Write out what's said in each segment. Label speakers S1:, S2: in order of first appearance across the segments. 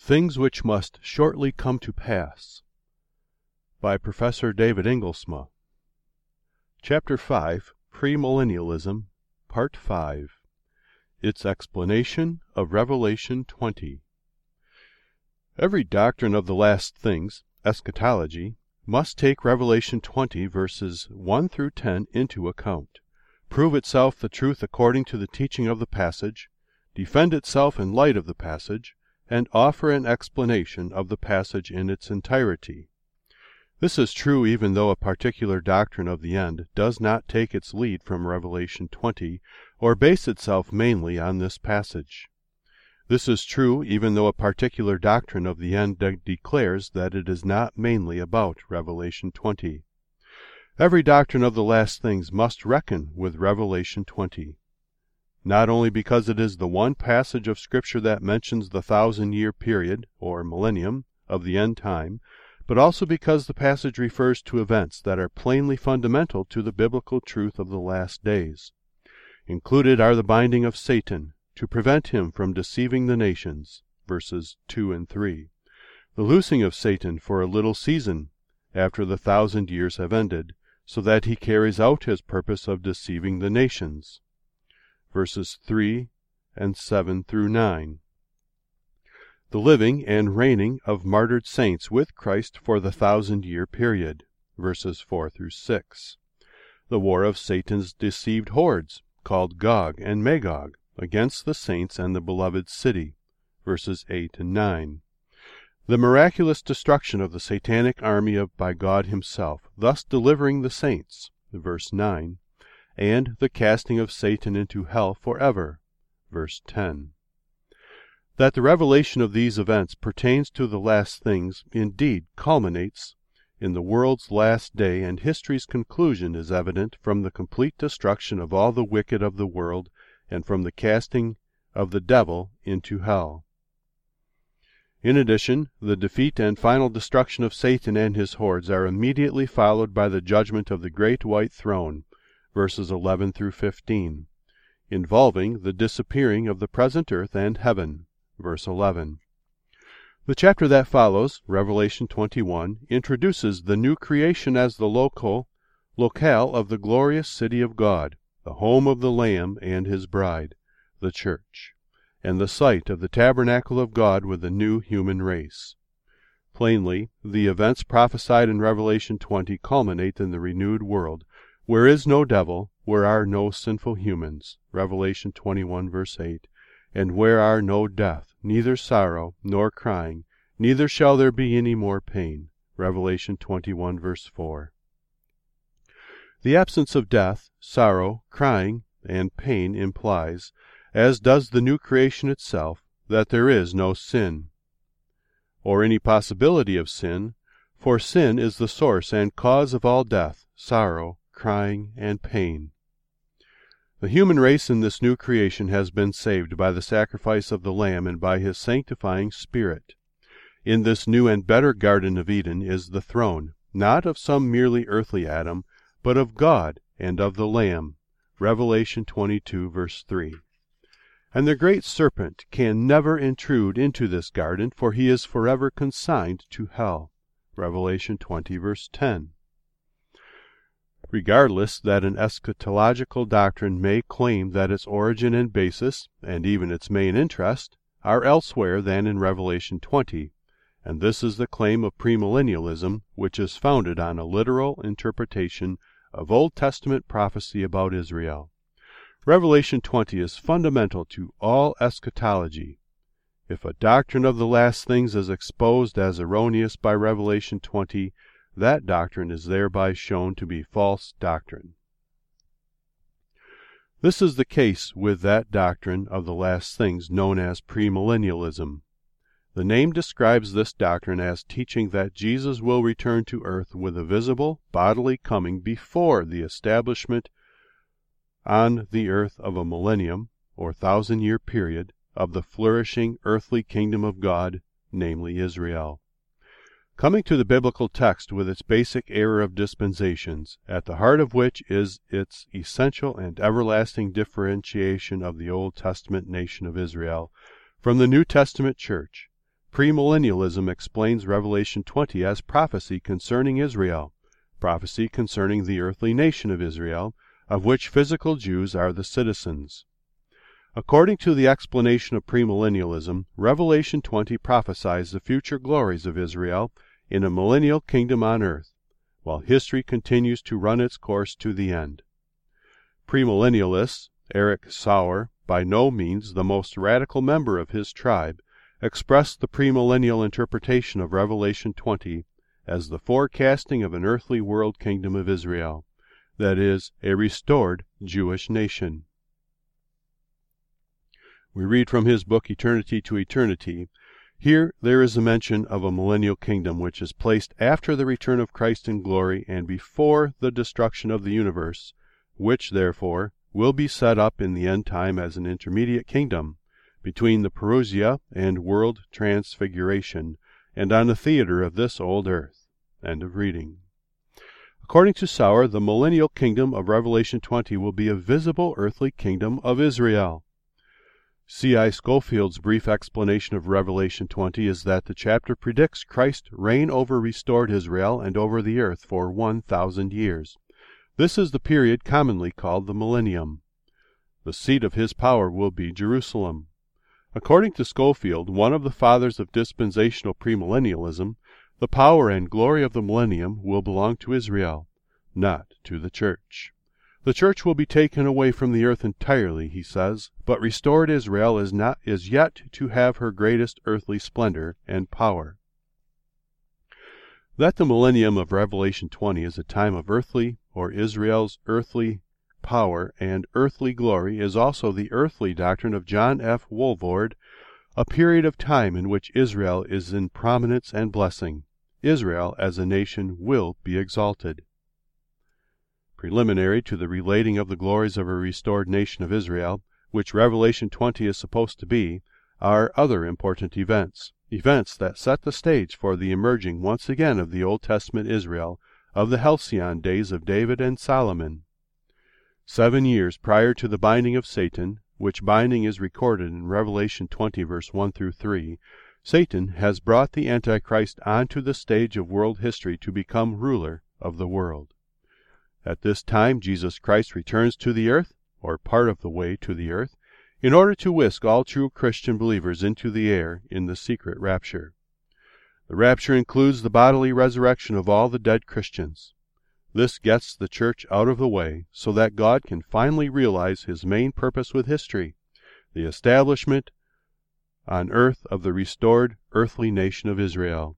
S1: Things Which Must Shortly Come to Pass by Professor David Inglesma. Chapter 5, Premillennialism, Part 5. Its Explanation of Revelation 20. Every doctrine of the last things, eschatology, must take Revelation 20 verses 1 through 10 into account, prove itself the truth according to the teaching of the passage, defend itself in light of the passage, and offer an explanation of the passage in its entirety. This is true even though a particular doctrine of the end does not take its lead from Revelation 20, or base itself mainly on this passage. This is true even though a particular doctrine of the end declares that it is not mainly about Revelation 20. Every doctrine of the last things must reckon with Revelation 20. Not only because it is the one passage of Scripture that mentions the 1,000-year period, or millennium, of the end time, but also because the passage refers to events that are plainly fundamental to the biblical truth of the last days. Included are the binding of Satan, to prevent him from deceiving the nations, verses 2 and 3, the loosing of Satan for a little season, after the 1,000 years have ended, so that he carries out his purpose of deceiving the nations, verses 3 and 7 through 9. The living and reigning of martyred saints with Christ for the 1,000-year period, verses 4 through 6. The war of Satan's deceived hordes, called Gog and Magog, against the saints and the beloved city, verses 8 and 9. The miraculous destruction of the satanic army by God himself, thus delivering the saints, verse 9, and the casting of Satan into hell forever, verse 10. That the revelation of these events pertains to the last things indeed culminates in the world's last day, and history's conclusion is evident from the complete destruction of all the wicked of the world and from the casting of the devil into hell. In addition, the defeat and final destruction of Satan and his hordes are immediately followed by the judgment of the great white throne, verses 11 through 15, involving the disappearing of the present earth and heaven, verse 11. The chapter that follows, Revelation 21, introduces the new creation as the locale of the glorious city of God, the home of the Lamb and his bride, the church, and the site of the tabernacle of God with the new human race. Plainly, the events prophesied in Revelation 20 culminate in the renewed world, where is no devil, where are no sinful humans, Revelation 21, verse 8, and where are no death, neither sorrow, nor crying, neither shall there be any more pain, Revelation 21, verse 4. The absence of death, sorrow, crying, and pain implies, as does the new creation itself, that there is no sin, or any possibility of sin, for sin is the source and cause of all death, sorrow, crying, and pain. The human race in this new creation has been saved by the sacrifice of the Lamb and by his sanctifying Spirit. In this new and better Garden of Eden is the throne, not of some merely earthly Adam, but of God and of the Lamb, Revelation 22, verse 3. And the great serpent can never intrude into this garden, for he is forever consigned to hell, Revelation 20, verse 10. Regardless that an eschatological doctrine may claim that its origin and basis, and even its main interest, are elsewhere than in Revelation 20, and this is the claim of premillennialism, which is founded on a literal interpretation of Old Testament prophecy about Israel. Revelation 20 is fundamental to all eschatology. If a doctrine of the last things is exposed as erroneous by Revelation 20, that doctrine is thereby shown to be false doctrine. This is the case with that doctrine of the last things known as premillennialism. The name describes this doctrine as teaching that Jesus will return to earth with a visible, bodily coming before the establishment on the earth of a millennium, or 1,000-year period, of the flourishing earthly kingdom of God, namely Israel. Coming to the biblical text with its basic error of dispensations, at the heart of which is its essential and everlasting differentiation of the Old Testament nation of Israel from the New Testament church, Premillennialism explains Revelation 20 as prophecy concerning Israel, prophecy concerning the earthly nation of Israel, of which physical Jews are the citizens. According to the explanation of premillennialism, Revelation 20 prophesies the future glories of Israel in a millennial kingdom on earth, while history continues to run its course to the end. Premillennialists, Eric Sauer, by no means the most radical member of his tribe, expressed the premillennial interpretation of Revelation 20 as the forecasting of an earthly world kingdom of Israel, that is, a restored Jewish nation. We read from his book Eternity to Eternity, "Here there is a mention of a millennial kingdom which is placed after the return of Christ in glory and before the destruction of the universe, which, therefore, will be set up in the end time as an intermediate kingdom between the parousia and world transfiguration, and on the theater of this old earth." End of reading. According to Sauer, the millennial kingdom of Revelation 20 will be a visible earthly kingdom of Israel. C.I. Scofield's brief explanation of Revelation 20 is that the chapter predicts Christ's reign over restored Israel and over the earth for 1,000 years. This is the period commonly called the millennium. The seat of his power will be Jerusalem. According to Scofield, one of the fathers of dispensational premillennialism, the power and glory of the millennium will belong to Israel, not to the church. The church will be taken away from the earth entirely, he says, but restored Israel is yet to have her greatest earthly splendor and power. That the millennium of Revelation 20 is a time of earthly, or Israel's earthly, power and earthly glory is also the earthly doctrine of John F. Woolvord, a period of time in which Israel is in prominence and blessing. Israel as a nation will be exalted. Preliminary to the relating of the glories of a restored nation of Israel, which Revelation 20 is supposed to be, are other important events that set the stage for the emerging once again of the Old Testament Israel of the halcyon days of David and Solomon. 7 years prior to the binding of Satan, which binding is recorded in Revelation 20 verse 1 through 3, Satan has brought the Antichrist onto the stage of world history to become ruler of the world. At this time, Jesus Christ returns to the earth, or part of the way to the earth, in order to whisk all true Christian believers into the air in the secret rapture. The rapture includes the bodily resurrection of all the dead Christians. This gets the church out of the way so that God can finally realize his main purpose with history, the establishment on earth of the restored earthly nation of Israel.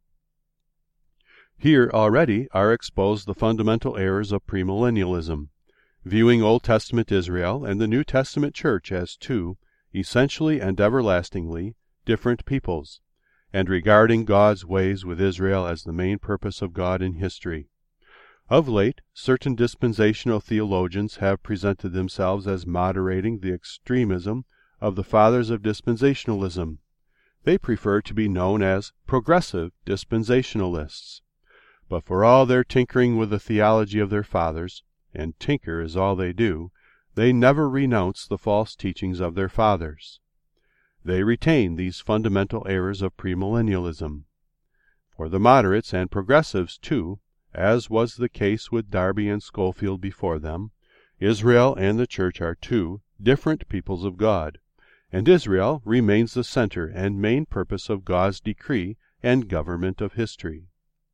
S1: Here already are exposed the fundamental errors of premillennialism, viewing Old Testament Israel and the New Testament church as two, essentially and everlastingly, different peoples, and regarding God's ways with Israel as the main purpose of God in history. Of late, certain dispensational theologians have presented themselves as moderating the extremism of the fathers of dispensationalism. They prefer to be known as progressive dispensationalists. But for all their tinkering with the theology of their fathers, and tinker is all they do, they never renounce the false teachings of their fathers. They retain these fundamental errors of premillennialism. For the moderates and progressives, too, as was the case with Darby and Scofield before them, Israel and the church are two different peoples of God, and Israel remains the center and main purpose of God's decree and government of history.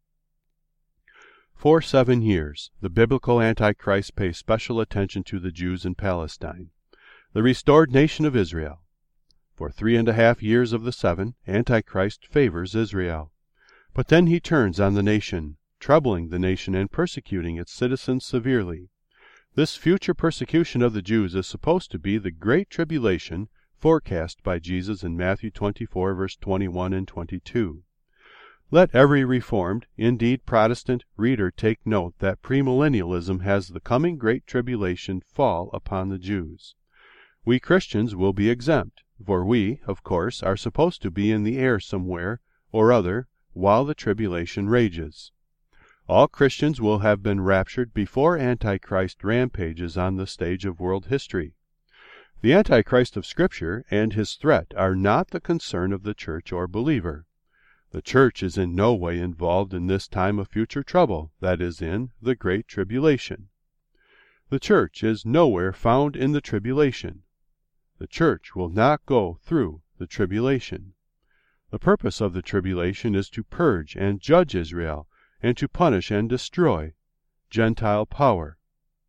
S1: For 7 years, the biblical Antichrist pays special attention to the Jews in Palestine, the restored nation of Israel. For 3.5 years of the 7, Antichrist favors Israel. But then he turns on the nation, troubling the nation and persecuting its citizens severely. This future persecution of the Jews is supposed to be the great tribulation forecast by Jesus in Matthew 24, verse 21 and 22. Let every Reformed, indeed Protestant, reader take note that premillennialism has the coming great tribulation fall upon the Jews. We Christians will be exempt, for we, of course, are supposed to be in the air somewhere or other while the tribulation rages. All Christians will have been raptured before Antichrist rampages on the stage of world history. The Antichrist of Scripture and his threat are not the concern of the church or believer. The church is in no way involved in this time of future trouble, that is, in the Great Tribulation. The church is nowhere found in the tribulation. The church will not go through the tribulation. The purpose of the tribulation is to purge and judge Israel, and to punish and destroy Gentile power.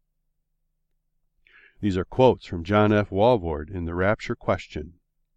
S1: These are quotes from John F. Walvoord in The Rapture Question.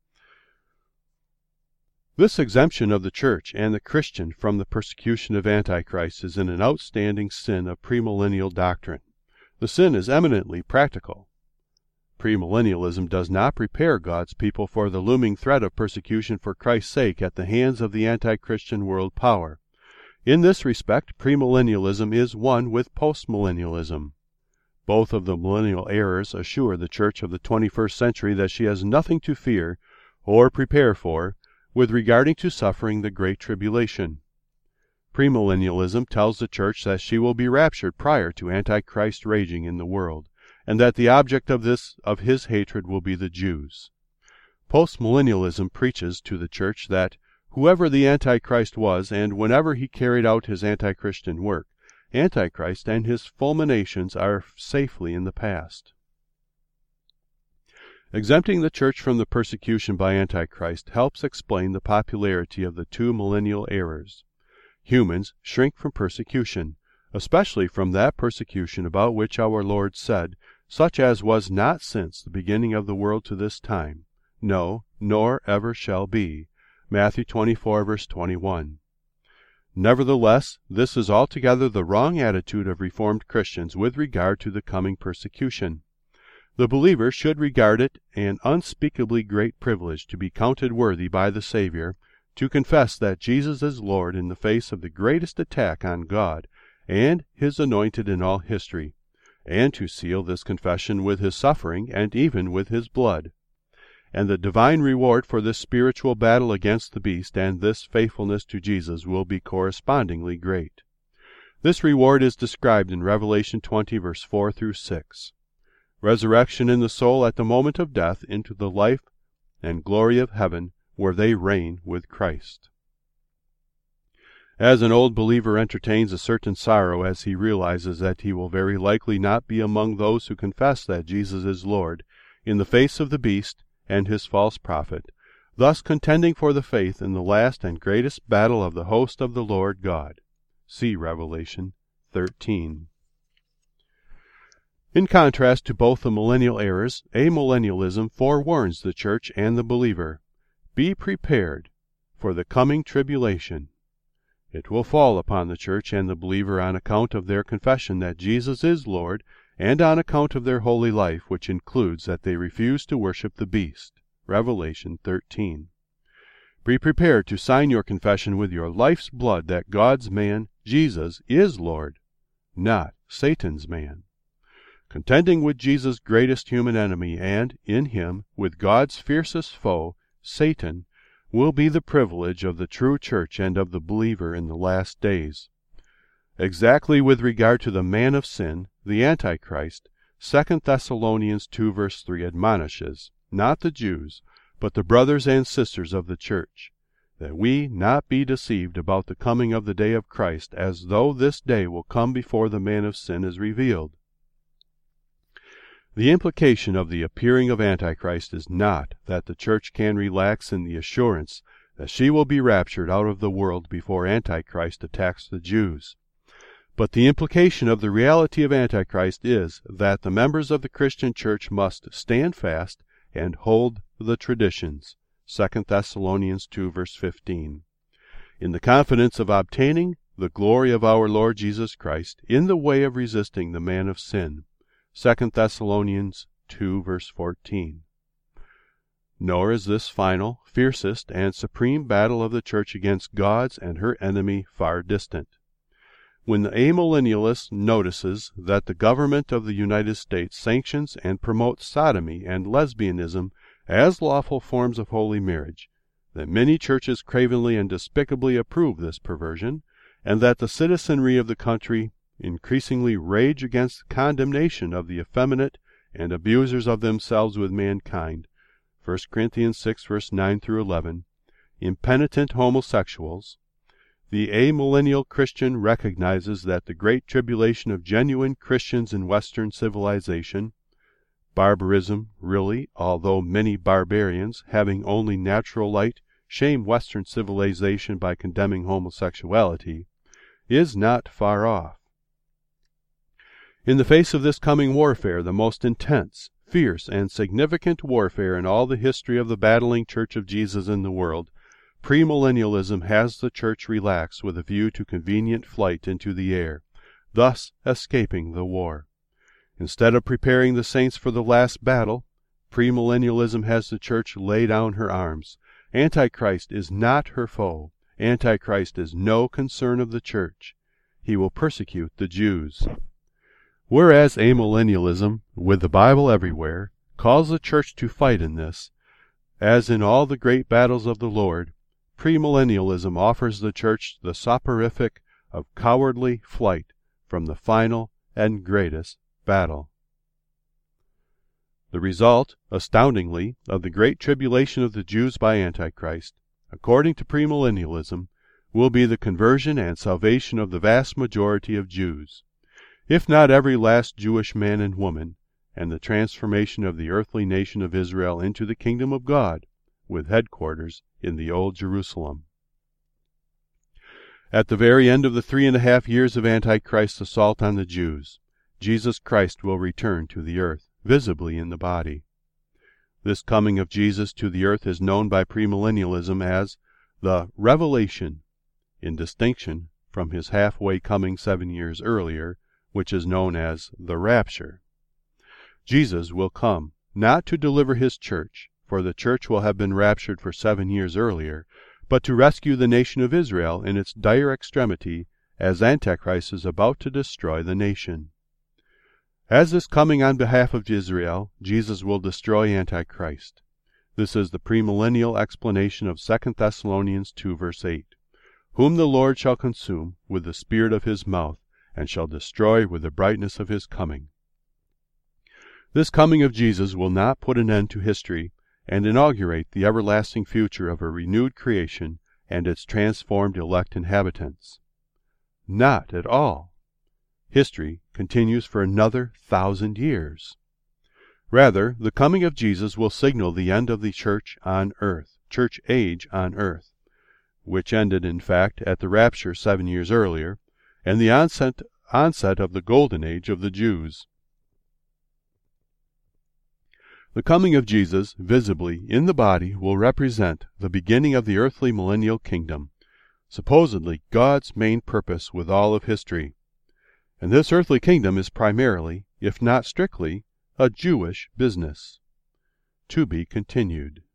S1: This exemption of the church and the Christian from the persecution of Antichrist is an outstanding sin of premillennial doctrine. The sin is eminently practical. Premillennialism does not prepare God's people for the looming threat of persecution for Christ's sake at the hands of the anti-Christian world power. In this respect, premillennialism is one with postmillennialism. Both of the millennial errors assure the church of the 21st century that she has nothing to fear or prepare for with regarding to suffering the Great Tribulation. Premillennialism tells the church that she will be raptured prior to Antichrist raging in the world, and that the object of his hatred will be the Jews. Postmillennialism preaches to the church that whoever the Antichrist was, and whenever he carried out his anti-Christian work, Antichrist and his fulminations are safely in the past. Exempting the church from the persecution by Antichrist helps explain the popularity of the two millennial errors. Humans shrink from persecution, especially from that persecution about which our Lord said, "Such as was not since the beginning of the world to this time, no, nor ever shall be." Matthew 24, verse 21. Nevertheless, this is altogether the wrong attitude of Reformed Christians with regard to the coming persecution. The believer should regard it an unspeakably great privilege to be counted worthy by the Savior to confess that Jesus is Lord in the face of the greatest attack on God and His anointed in all history, and to seal this confession with His suffering and even with His blood. And the divine reward for this spiritual battle against the beast and this faithfulness to Jesus will be correspondingly great. This reward is described in Revelation 20, verse 4 through 6. Resurrection in the soul at the moment of death into the life and glory of heaven, where they reign with Christ. As an old believer entertains a certain sorrow as he realizes that he will very likely not be among those who confess that Jesus is Lord, in the face of the beast and his false prophet, thus contending for the faith in the last and greatest battle of the host of the Lord God. See Revelation 13. In contrast to both the millennial errors, amillennialism forewarns the church and the believer. Be prepared for the coming tribulation. It will fall upon the church and the believer on account of their confession that Jesus is Lord, and on account of their holy life, which includes that they refuse to worship the beast. Revelation 13. Be prepared to sign your confession with your life's blood that God's man, Jesus, is Lord, not Satan's man. Contending with Jesus' greatest human enemy, and, in him, with God's fiercest foe, Satan, will be the privilege of the true church and of the believer in the last days. Exactly with regard to the man of sin, the Antichrist, 2 Thessalonians 2 verse 3 admonishes, not the Jews, but the brothers and sisters of the church, that we not be deceived about the coming of the day of Christ, as though this day will come before the man of sin is revealed. The implication of the appearing of Antichrist is not that the church can relax in the assurance that she will be raptured out of the world before Antichrist attacks the Jews. But the implication of the reality of Antichrist is that the members of the Christian church must stand fast and hold the traditions. 2 Thessalonians 2 verse 15. In the confidence of obtaining the glory of our Lord Jesus Christ in the way of resisting the man of sin. 2 Thessalonians 2 verse 14. Nor is this final, fiercest, and supreme battle of the church against God's and her enemy far distant. When the amillennialist notices that the government of the United States sanctions and promotes sodomy and lesbianism as lawful forms of holy marriage, that many churches cravenly and despicably approve this perversion, and that the citizenry of the country increasingly rage against condemnation of the effeminate and abusers of themselves with mankind, 1 Corinthians 6 verse 9 through 11, impenitent homosexuals, the amillennial Christian recognizes that the great tribulation of genuine Christians in Western civilization, barbarism really, although many barbarians, having only natural light, shame Western civilization by condemning homosexuality, is not far off. In the face of this coming warfare, the most intense, fierce, and significant warfare in all the history of the battling Church of Jesus in the world, premillennialism has the Church relax with a view to convenient flight into the air, thus escaping the war. Instead of preparing the saints for the last battle, premillennialism has the Church lay down her arms. Antichrist is not her foe. Antichrist is no concern of the Church. He will persecute the Jews. Whereas amillennialism, with the Bible everywhere, calls the Church to fight in this, as in all the great battles of the Lord, premillennialism offers the Church the soporific of cowardly flight from the final and greatest battle. The result, astoundingly, of the great tribulation of the Jews by Antichrist, according to premillennialism, will be the conversion and salvation of the vast majority of Jews, if not every last Jewish man and woman, and the transformation of the earthly nation of Israel into the kingdom of God, with headquarters in the Old Jerusalem. At the very end of the 3.5 years of Antichrist's assault on the Jews, Jesus Christ will return to the earth, visibly in the body. This coming of Jesus to the earth is known by premillennialism as the Revelation, in distinction from his halfway coming 7 years earlier, which is known as the Rapture. Jesus will come, not to deliver his church, for the church will have been raptured for 7 years earlier, but to rescue the nation of Israel in its dire extremity as Antichrist is about to destroy the nation. As is coming on behalf of Israel, Jesus will destroy Antichrist. This is the premillennial explanation of 2 Thessalonians 2 verse 8, whom the Lord shall consume with the spirit of his mouth, and shall destroy with the brightness of his coming. This coming of Jesus will not put an end to history and inaugurate the everlasting future of a renewed creation and its transformed elect inhabitants. Not at all. History continues for another 1,000 years. Rather, the coming of Jesus will signal the end of the church on earth, church age on earth, which ended, in fact, at the rapture 7 years earlier, and the onset of the golden age of the Jews. The coming of Jesus, visibly in the body, will represent the beginning of the earthly millennial kingdom, supposedly God's main purpose with all of history. And this earthly kingdom is primarily, if not strictly, a Jewish business. To be continued.